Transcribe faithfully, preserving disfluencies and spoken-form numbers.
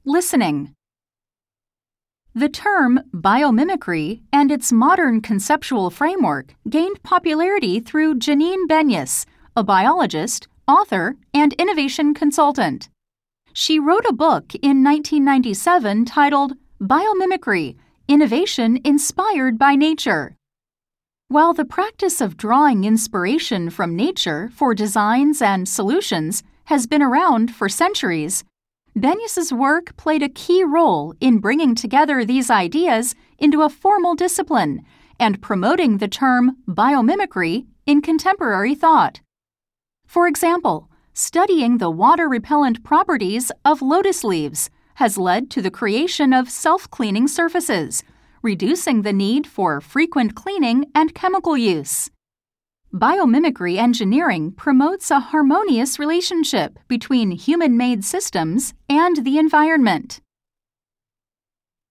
Listening. The term biomimicry and its modern conceptual framework gained popularity through Janine Benyus, a biologist, author, and innovation consultant. She wrote a book in nineteen ninety-seven titled Biomimicry: Innovation Inspired by Nature. While the practice of drawing inspiration from nature for designs and solutions has been around for centuries, Benyus's work played a key role in bringing together these ideas into a formal discipline and promoting the term biomimicry in contemporary thought. For example, studying the water-repellent properties of lotus leaves has led to the creation of self-cleaning surfaces, reducing the need for frequent cleaning and chemical use. Biomimicry engineering promotes a harmonious relationship between human-made systems and the environment.